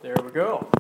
There we go.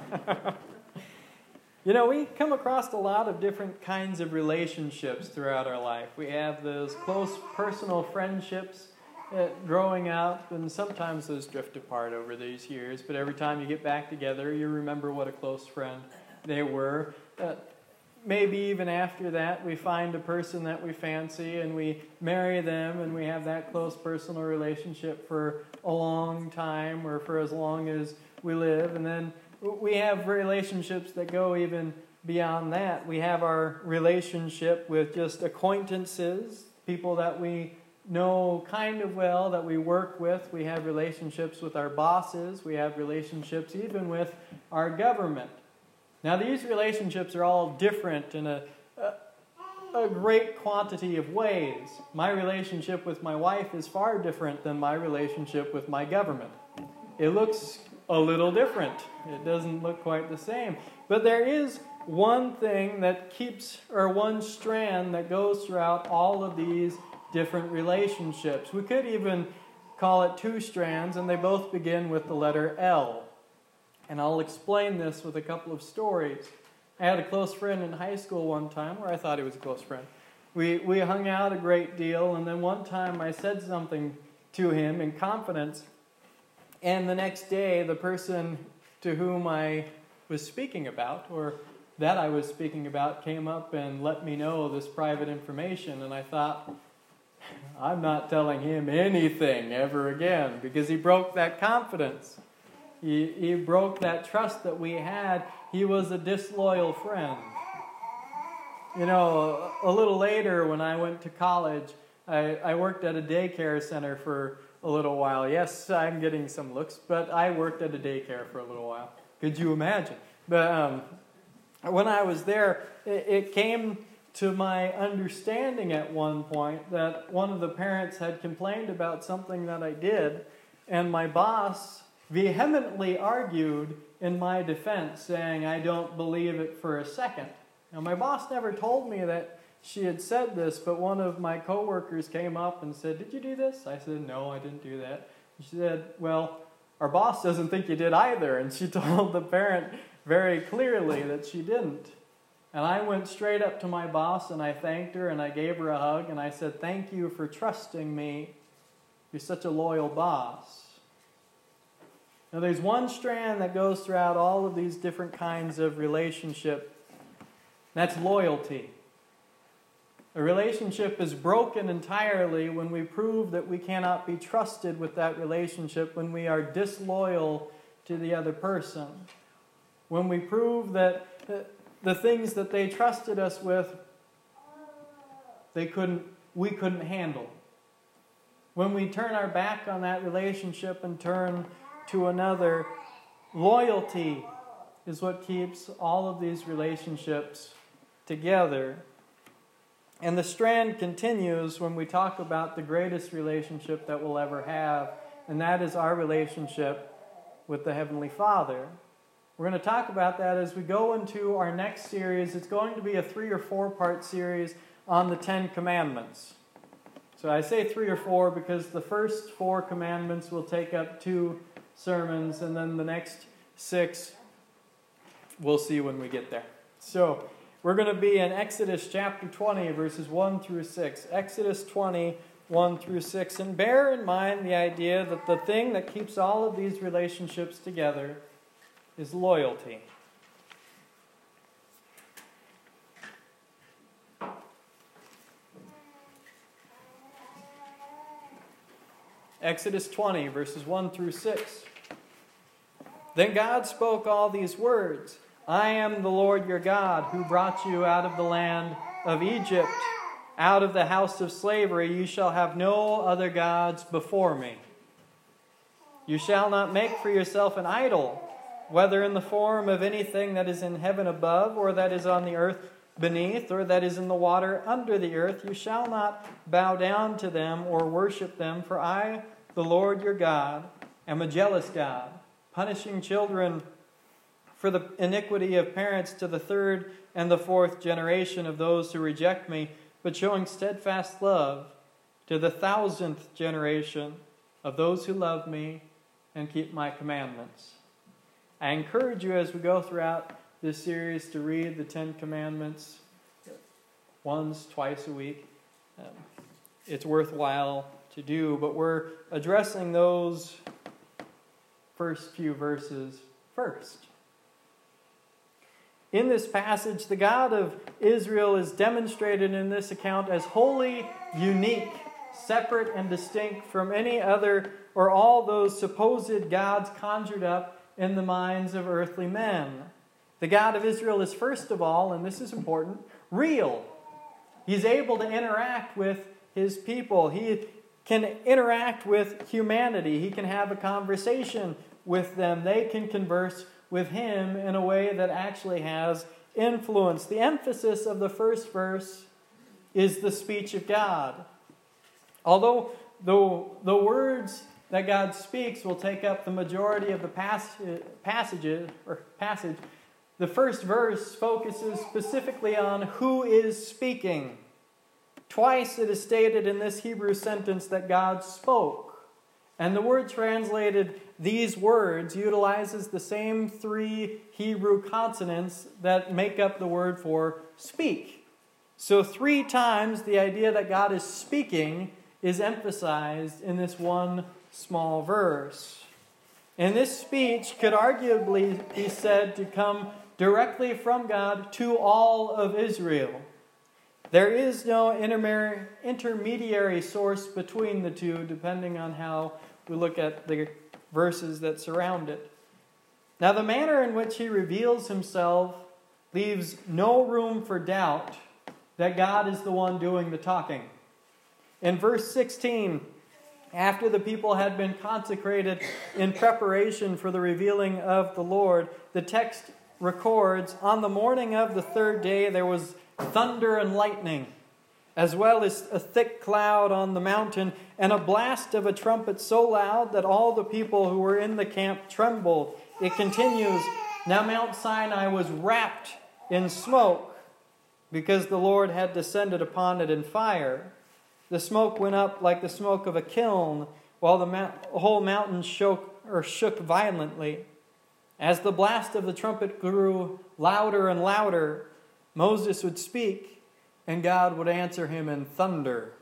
We come across a lot of different kinds of relationships throughout our life. We have those close personal friendships growing up, and sometimes those drift apart over these years, but every time you get back together, you remember what a close friend they were. Maybe even after that, we find a person that we fancy, and we marry them, and we have that close personal relationship for a long time, or for as long as we live, and then we have relationships that go even beyond that. We have our relationship with just acquaintances, people that we know kind of well, that we work with. We have relationships with our bosses. We have relationships even with our government. Now, these relationships are all different in a great quantity of ways. My relationship with my wife is far different than my relationship with my government. It looks a little different. It doesn't look quite the same. But there is one thing that one strand that goes throughout all of these different relationships. We could even call it two strands, and they both begin with the letter L. And I'll explain this with a couple of stories. I had a close friend in high school one time, or I thought he was a close friend. We hung out a great deal, and then one time I said something to him in confidence, and the next day, the person to whom I was speaking about, or that I was speaking about, came up and let me know this private information. And I thought, I'm not telling him anything ever again, because he broke that confidence. He broke that trust that we had. He was a disloyal friend. A little later when I went to college, I worked at a daycare center for a little while. Yes, I'm getting some looks, but I worked at a daycare for a little while. Could you imagine? But when I was there, it came to my understanding at one point that one of the parents had complained about something that I did, and my boss vehemently argued in my defense, saying, I don't believe it for a second. Now, my boss never told me that she had said this, but one of my coworkers came up and said, did you do this? I said, no, I didn't do that. She said, well, our boss doesn't think you did either. And she told the parent very clearly that she didn't. And I went straight up to my boss and I thanked her and I gave her a hug and I said, thank you for trusting me. You're such a loyal boss. Now there's one strand that goes throughout all of these different kinds of relationship. That's loyalty. A relationship is broken entirely when we prove that we cannot be trusted with that relationship, when we are disloyal to the other person. When we prove that the things that they trusted us with, we couldn't handle. When we turn our back on that relationship and turn to another, loyalty is what keeps all of these relationships together. And the strand continues when we talk about the greatest relationship that we'll ever have, and that is our relationship with the Heavenly Father. We're going to talk about that as we go into our next series. It's going to be a 3 or 4 part series on the 10 Commandments. So I say 3 or 4 because the first 4 commandments will take up 2 sermons, and then the next 6 we'll see when we get there. So we're going to be in Exodus chapter 20, verses 1 through 6. Exodus 20, 1 through 6. And bear in mind the idea that the thing that keeps all of these relationships together is loyalty. Exodus 20, verses 1 through 6. Then God spoke all these words. I am the Lord your God, who brought you out of the land of Egypt, out of the house of slavery. You shall have no other gods before me. You shall not make for yourself an idol, whether in the form of anything that is in heaven above, or that is on the earth beneath, or that is in the water under the earth. You shall not bow down to them or worship them, for I, the Lord your God, am a jealous God, punishing children for the iniquity of parents to the 3rd and the 4th generation of those who reject me, but showing steadfast love to the 1,000th generation of those who love me and keep my commandments. I encourage you as we go throughout this series to read the Ten Commandments once, twice a week. It's worthwhile to do, but we're addressing those first few verses first. In this passage, the God of Israel is demonstrated in this account as wholly unique, separate and distinct from any other or all those supposed gods conjured up in the minds of earthly men. The God of Israel is first of all, and this is important, real. He's able to interact with his people. He can interact with humanity. He can have a conversation with them. They can converse with him in a way that actually has influence. The emphasis of the first verse is the speech of God. Although the words that God speaks will take up the majority of the passage, the first verse focuses specifically on who is speaking. Twice it is stated in this Hebrew sentence that God spoke. And the word translated, these words, utilizes the same three Hebrew consonants that make up the word for speak. So 3 times the idea that God is speaking is emphasized in this one small verse. And this speech could arguably be said to come directly from God to all of Israel. There is no intermediary source between the two, depending on how we look at the verses that surround it. Now, the manner in which he reveals himself leaves no room for doubt that God is the one doing the talking. In verse 16, after the people had been consecrated in preparation for the revealing of the Lord, the text records, on the morning of the 3rd day there was thunder and lightning, as well as a thick cloud on the mountain, and a blast of a trumpet so loud that all the people who were in the camp trembled. It continues, now Mount Sinai was wrapped in smoke, because the Lord had descended upon it in fire. The smoke went up like the smoke of a kiln, while the whole mountain shook violently. As the blast of the trumpet grew louder and louder, Moses would speak, and God would answer him in thunder.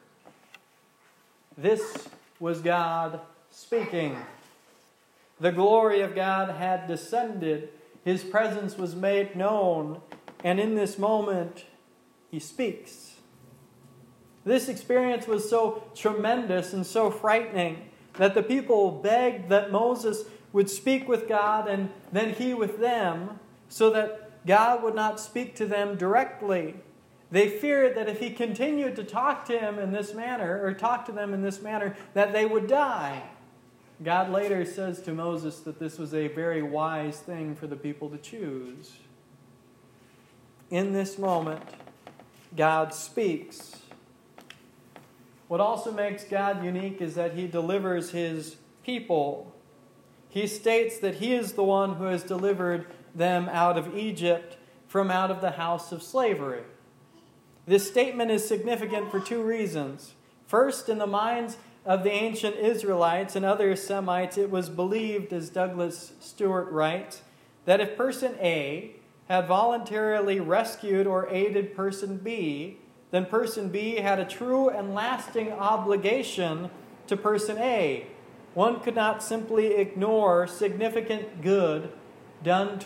This was God speaking. The glory of God had descended. His presence was made known, and in this moment, he speaks. This experience was so tremendous and so frightening that the people begged that Moses would speak with God and then he with them, so that God would not speak to them directly. They feared that if he continued to talk to them in this manner, that they would die. God later says to Moses that this was a very wise thing for the people to choose. In this moment, God speaks. What also makes God unique is that he delivers his people. He states that he is the one who has delivered them out of Egypt, from out of the house of slavery. This statement is significant for 2 reasons. First, in the minds of the ancient Israelites and other Semites, it was believed, as Douglas Stewart writes, that if person A had voluntarily rescued or aided person B, then person B had a true and lasting obligation to person A. One could not simply ignore significant good done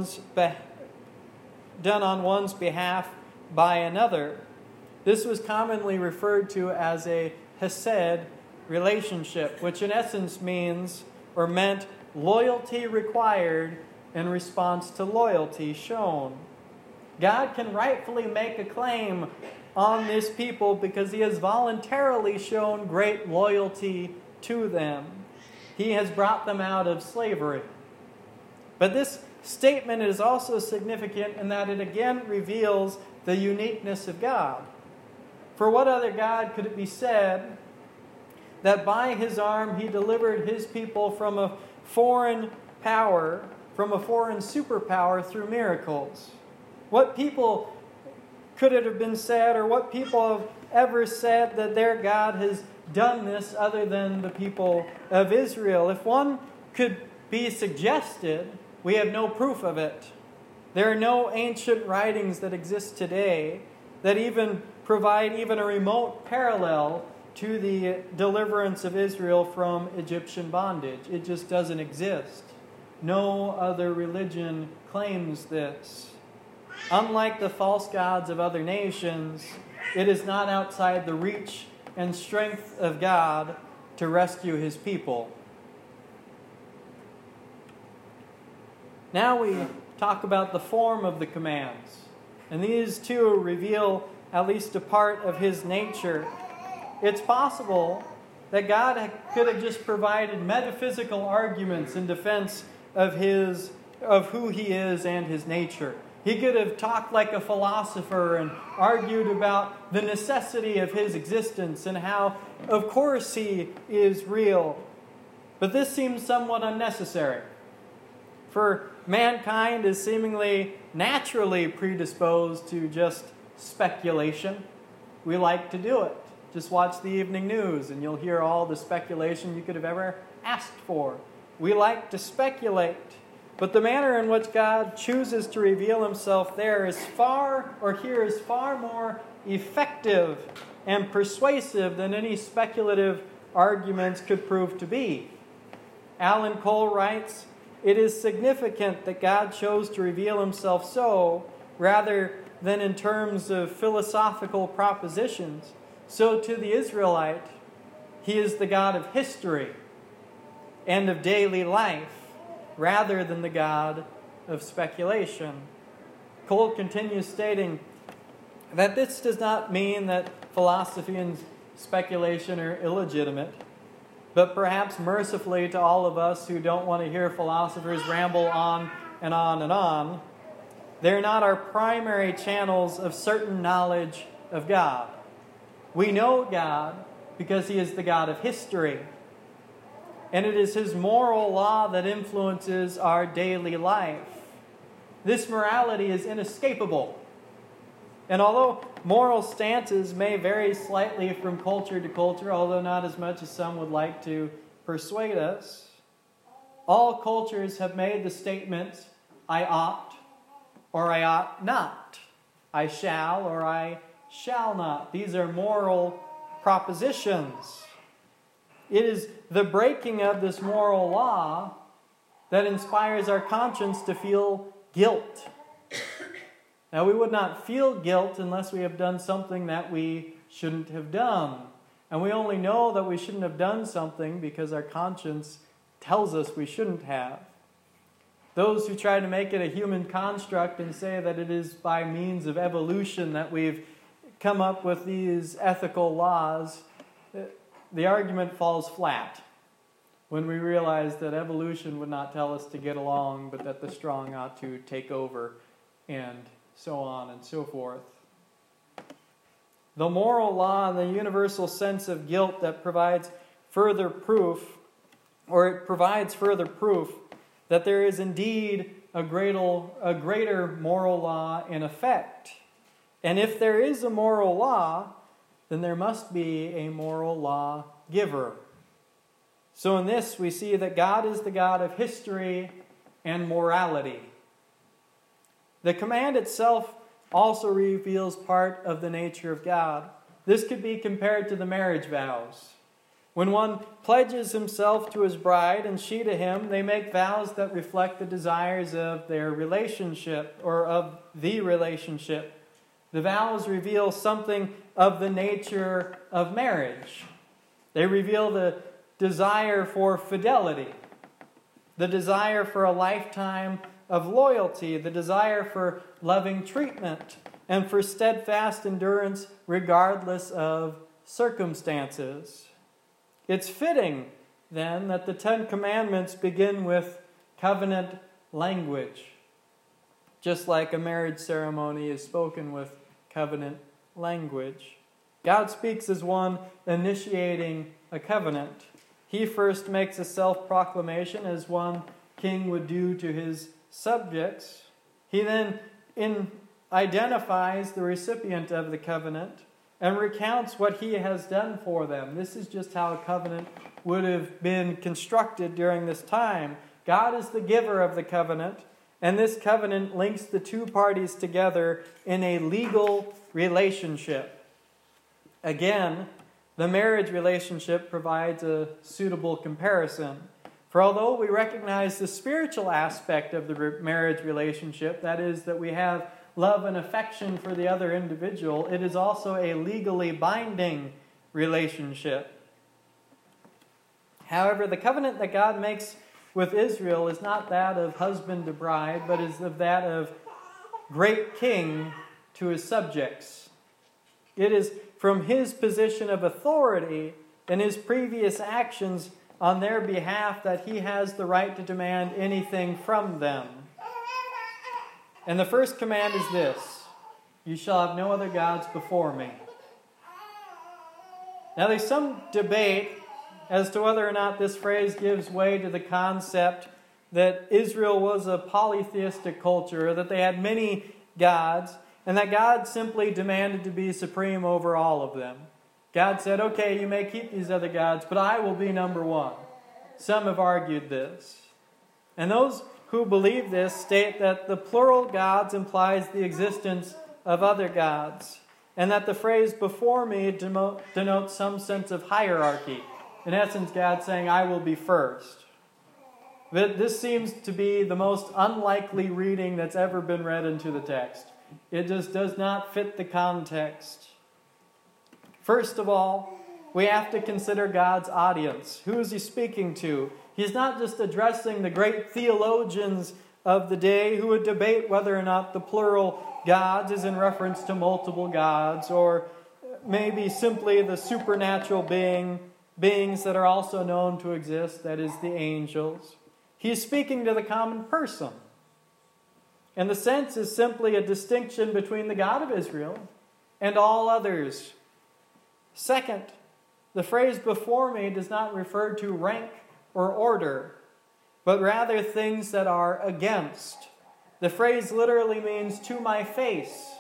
on one's behalf by another. This was commonly referred to as a hesed relationship, which in essence meant loyalty required in response to loyalty shown. God can rightfully make a claim on this people because he has voluntarily shown great loyalty to them. He has brought them out of slavery. But this statement is also significant in that it again reveals the uniqueness of God. For what other God could it be said that by his arm he delivered his people from a foreign power, from a foreign superpower through miracles? What people could it have been said, or what people have ever said that their God has done this other than the people of Israel? If one could be suggested we have no proof of it. There are no ancient writings that exist today that even provide even a remote parallel to the deliverance of Israel from Egyptian bondage. It just doesn't exist. No other religion claims this. Unlike the false gods of other nations, it is not outside the reach and strength of God to rescue his people. Now we talk about the form of the commands. And these two reveal at least a part of his nature. It's possible that God could have just provided metaphysical arguments in defense of who he is and his nature. He could have talked like a philosopher and argued about the necessity of his existence and how, of course, he is real. But this seems somewhat unnecessary. For mankind is seemingly naturally predisposed to just speculation. We like to do it. Just watch the evening news and you'll hear all the speculation you could have ever asked for. We like to speculate. But the manner in which God chooses to reveal himself here is far more effective and persuasive than any speculative arguments could prove to be. Alan Cole writes, "It is significant that God chose to reveal himself so, rather than in terms of philosophical propositions. So to the Israelite, he is the God of history and of daily life, rather than the God of speculation." Cole continues stating that this does not mean that philosophy and speculation are illegitimate, but perhaps mercifully to all of us who don't want to hear philosophers ramble on and on and on, they're not our primary channels of certain knowledge of God. We know God because he is the God of history. And it is his moral law that influences our daily life. This morality is inescapable. And although moral stances may vary slightly from culture to culture, although not as much as some would like to persuade us, all cultures have made the statement, I ought or I ought not. I shall or I shall not. These are moral propositions. It is the breaking of this moral law that inspires our conscience to feel guilt. Now, we would not feel guilt unless we have done something that we shouldn't have done. And we only know that we shouldn't have done something because our conscience tells us we shouldn't have. Those who try to make it a human construct and say that it is by means of evolution that we've come up with these ethical laws, the argument falls flat when we realize that evolution would not tell us to get along, but that the strong ought to take over, and so on and so forth. The moral law and the universal sense of guilt that provides further proof that there is indeed a greater moral law in effect. And if there is a moral law, then there must be a moral law giver. So in this we see that God is the God of history and morality. The command itself also reveals part of the nature of God. This could be compared to the marriage vows. When one pledges himself to his bride and she to him, they make vows that reflect the desires of their relationship or of the relationship. The vows reveal something of the nature of marriage. They reveal the desire for fidelity, the desire for a lifetime of loyalty, the desire for loving treatment, and for steadfast endurance regardless of circumstances. It's fitting, then, that the Ten Commandments begin with covenant language, just like a marriage ceremony is spoken with covenant language. God speaks as one initiating a covenant. He first makes a self-proclamation as one king would do to his subjects. He then identifies the recipient of the covenant and recounts what he has done for them. This is just how a covenant would have been constructed during this time. God is the giver of the covenant, and this covenant links the two parties together in a legal relationship. Again, the marriage relationship provides a suitable comparison. For although we recognize the spiritual aspect of the marriage relationship, that is, that we have love and affection for the other individual, it is also a legally binding relationship. However, the covenant that God makes with Israel is not that of husband to bride, but is of that of great king to his subjects. It is from his position of authority and his previous actions on their behalf that he has the right to demand anything from them. And the first command is this: you shall have no other gods before me. Now there's some debate as to whether or not this phrase gives way to the concept that Israel was a polytheistic culture, that they had many gods, and that God simply demanded to be supreme over all of them. God said, okay, you may keep these other gods, but I will be number one. Some have argued this. And those who believe this state that the plural gods implies the existence of other gods, and that the phrase before me denotes some sense of hierarchy. In essence, God saying, I will be first. But this seems to be the most unlikely reading that's ever been read into the text. It just does not fit the context. First of all, we have to consider God's audience. Who is he speaking to? He's not just addressing the great theologians of the day who would debate whether or not the plural gods is in reference to multiple gods, or maybe simply the supernatural beings that are also known to exist, that is, the angels. He's speaking to the common person. And the sense is simply a distinction between the God of Israel and all others. Second, the phrase before me does not refer to rank or order, but rather things that are against. The phrase literally means to my face.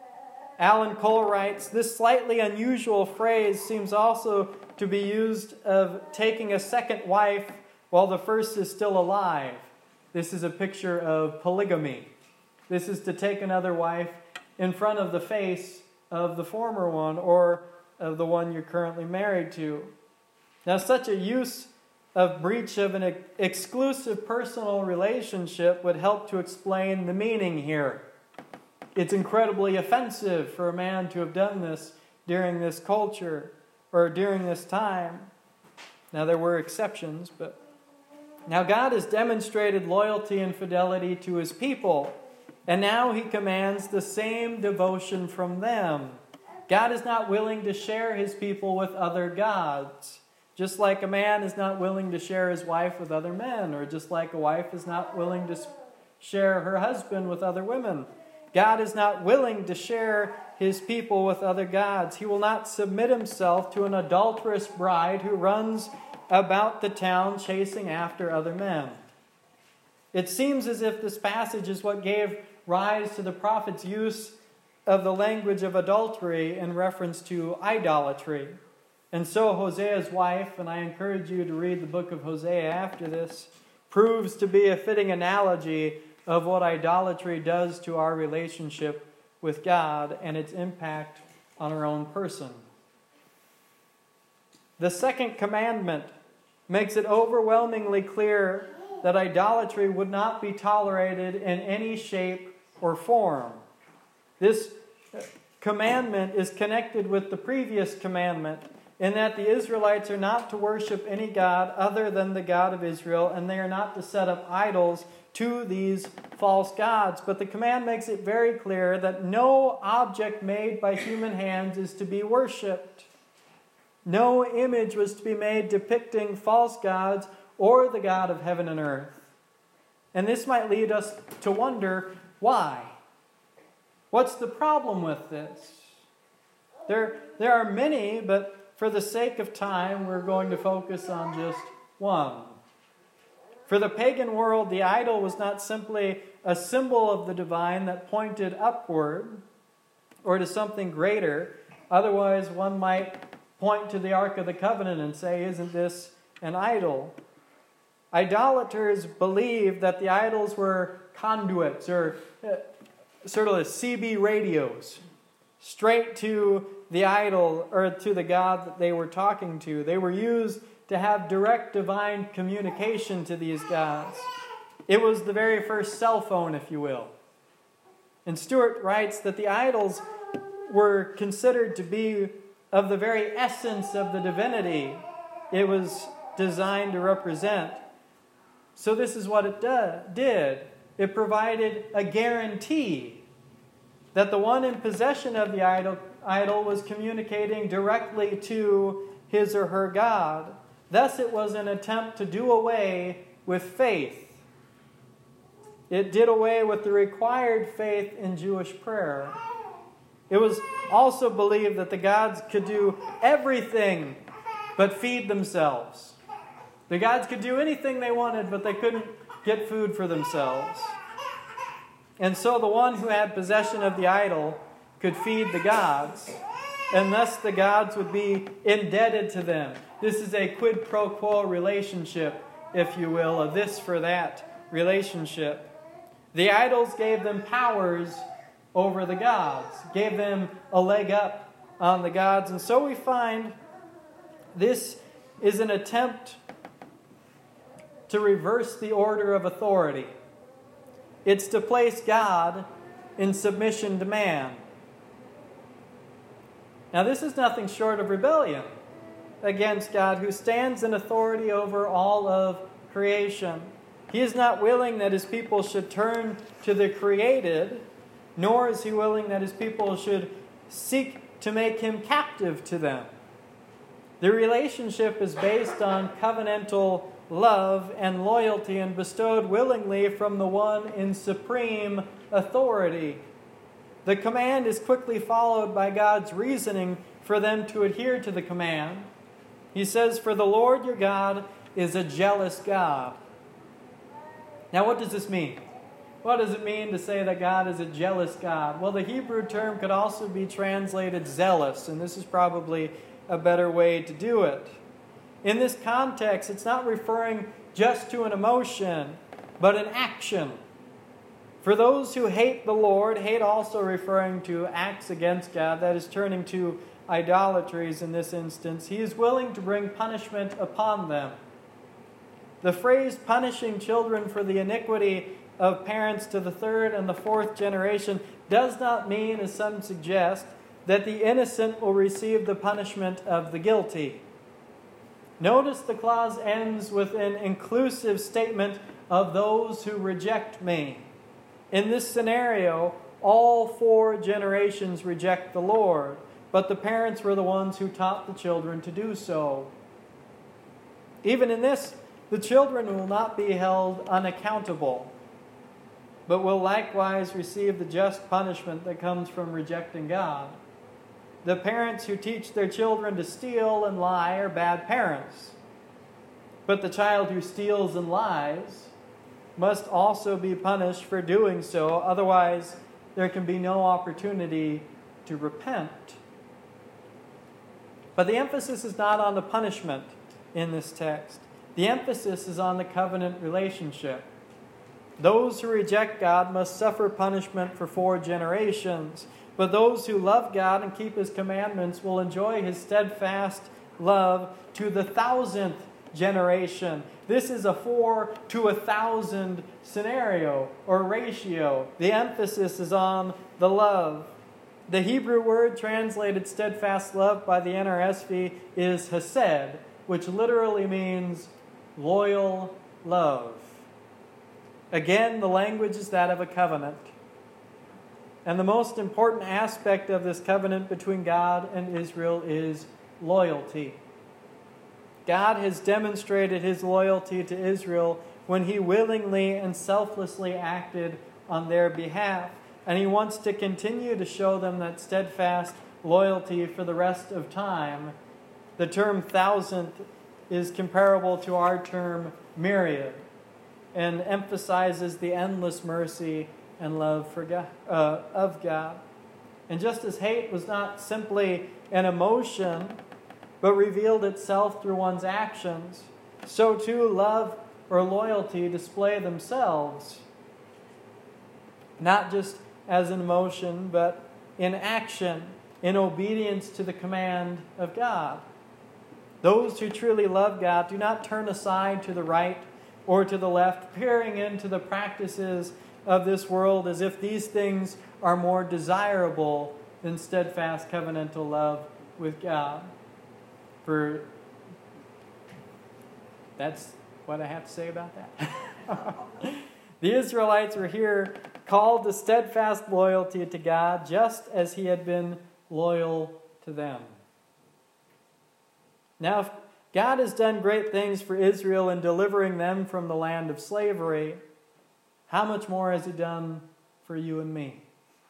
Alan Cole writes, this slightly unusual phrase seems also to be used of taking a second wife while the first is still alive. This is a picture of polygamy. This is to take another wife in front of the face of the former one or of the one you're currently married to. Now, such a use of breach of an exclusive personal relationship would help to explain the meaning here. It's incredibly offensive for a man to have done this during this culture or during this time. Now, there were exceptions, but now God has demonstrated loyalty and fidelity to his people, and now he commands the same devotion from them. God is not willing to share his people with other gods, just like a man is not willing to share his wife with other men, or just like a wife is not willing to share her husband with other women. God is not willing to share his people with other gods. He will not submit himself to an adulterous bride who runs about the town chasing after other men. It seems as if this passage is what gave rise to the prophet's use of the language of adultery in reference to idolatry. And so Hosea's wife, and I encourage you to read the book of Hosea after this, proves to be a fitting analogy of what idolatry does to our relationship with God and its impact on our own person. The second commandment makes it overwhelmingly clear that idolatry would not be tolerated in any shape or form. This commandment is connected with the previous commandment in that the Israelites are not to worship any god other than the God of Israel, and they are not to set up idols to these false gods. But the command makes it very clear that no object made by human hands is to be worshipped. No image was to be made depicting false gods or the God of heaven and earth. And this might lead us to wonder why. What's the problem with this? There are many, but for the sake of time, we're going to focus on just one. For the pagan world, the idol was not simply a symbol of the divine that pointed upward or to something greater. Otherwise, one might point to the Ark of the Covenant and say, isn't this an idol? Idolaters believed that the idols were conduits or sort of CB radios straight to the idol or to the God that they were talking to. They were used to have direct divine communication to these gods. It was the very first cell phone, if you will. And Stewart writes that the idols were considered to be of the very essence of the divinity it was designed to represent. So this is what it did. It provided a guarantee that the one in possession of the idol was communicating directly to his or her God. Thus it was an attempt to do away with faith. It did away with the required faith in Jewish prayer. It was also believed that the gods could do everything but feed themselves. The gods could do anything they wanted, but they couldn't get food for themselves. And so the one who had possession of the idol could feed the gods, and thus the gods would be indebted to them. This is a quid pro quo relationship, if you will, a this for that relationship. The idols gave them powers over the gods, gave them a leg up on the gods. And so we find this is an attempt to reverse the order of authority. It's to place God in submission to man. Now, this is nothing short of rebellion against God, who stands in authority over all of creation. He is not willing that his people should turn to the created, nor is he willing that his people should seek to make him captive to them. The relationship is based on covenantal love and loyalty, and bestowed willingly from the one in supreme authority. The command is quickly followed by God's reasoning for them to adhere to the command. He says, "For the Lord your God is a jealous God." Now, what does this mean? What does it mean to say that God is a jealous God? Well, the Hebrew term could also be translated zealous, and this is probably a better way to do it. In this context, it's not referring just to an emotion, but an action. For those who hate the Lord, hate also referring to acts against God, that is turning to idolatries in this instance, he is willing to bring punishment upon them. The phrase punishing children for the iniquity of parents to the third and the fourth generation does not mean, as some suggest, that the innocent will receive the punishment of the guilty. Notice the clause ends with an inclusive statement of those who reject me. In this scenario, all 4 generations reject the Lord, but the parents were the ones who taught the children to do so. Even in this, the children will not be held unaccountable, but will likewise receive the just punishment that comes from rejecting God. The parents who teach their children to steal and lie are bad parents. But the child who steals and lies must also be punished for doing so. Otherwise, there can be no opportunity to repent. But the emphasis is not on the punishment in this text. The emphasis is on the covenant relationship. Those who reject God must suffer punishment for 4 generations. But those who love God and keep his commandments will enjoy his steadfast love to the 1,000th generation. This is a 4 to 1,000 scenario or ratio. The emphasis is on the love. The Hebrew word translated steadfast love by the NRSV is hesed, which literally means loyal love. Again, the language is that of a covenant. And the most important aspect of this covenant between God and Israel is loyalty. God has demonstrated his loyalty to Israel when he willingly and selflessly acted on their behalf. And he wants to continue to show them that steadfast loyalty for the rest of time. The term 1,000th is comparable to our term myriad and emphasizes the endless mercy and love for God, of God. And just as hate was not simply an emotion, but revealed itself through one's actions, so too love or loyalty display themselves, not just as an emotion, but in action, in obedience to the command of God. Those who truly love God do not turn aside to the right or to the left, peering into the practices of this world as if these things are more desirable than steadfast covenantal love with God. For that's what I have to say about that. The Israelites were here called to steadfast loyalty to God, just as He had been loyal to them. Now, if God has done great things for Israel in delivering them from the land of slavery, how much more has He done for you and me?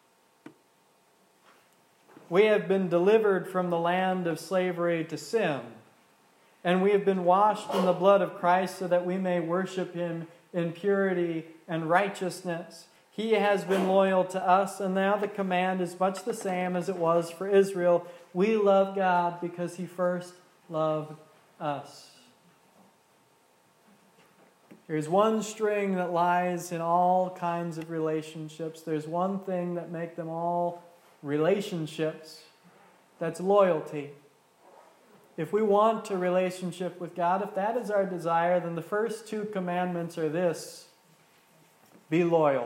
We have been delivered from the land of slavery to sin, and we have been washed in the blood of Christ so that we may worship Him in purity and righteousness. He has been loyal to us, and now the command is much the same as it was for Israel. We love God because He first loved us. There's one string that lies in all kinds of relationships. There's one thing that makes them all relationships. That's loyalty. If we want a relationship with God, if that is our desire, then the first two commandments are this: be loyal,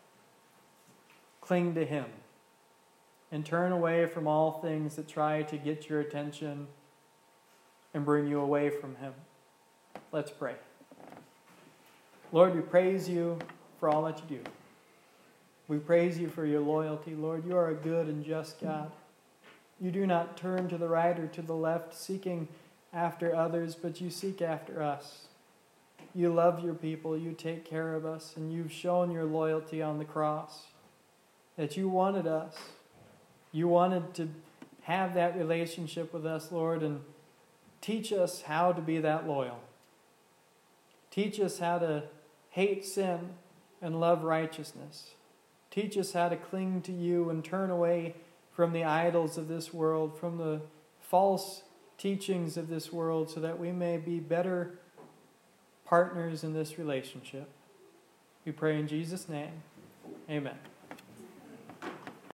cling to Him, and turn away from all things that try to get your attention and bring you away from Him. Let's pray. Lord, we praise You for all that You do. We praise You for Your loyalty. Lord, You are a good and just God. You do not turn to the right or to the left seeking after others, but You seek after us. You love Your people. You take care of us, and You've shown Your loyalty on the cross, that You wanted us. You wanted to have that relationship with us, Lord, and teach us how to be that loyal. Teach us how to hate sin and love righteousness. Teach us how to cling to You and turn away from the idols of this world, from the false teachings of this world, so that we may be better partners in this relationship. We pray in Jesus' name. Amen.